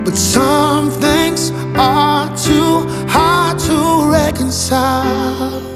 But some things are too hard to reconcile.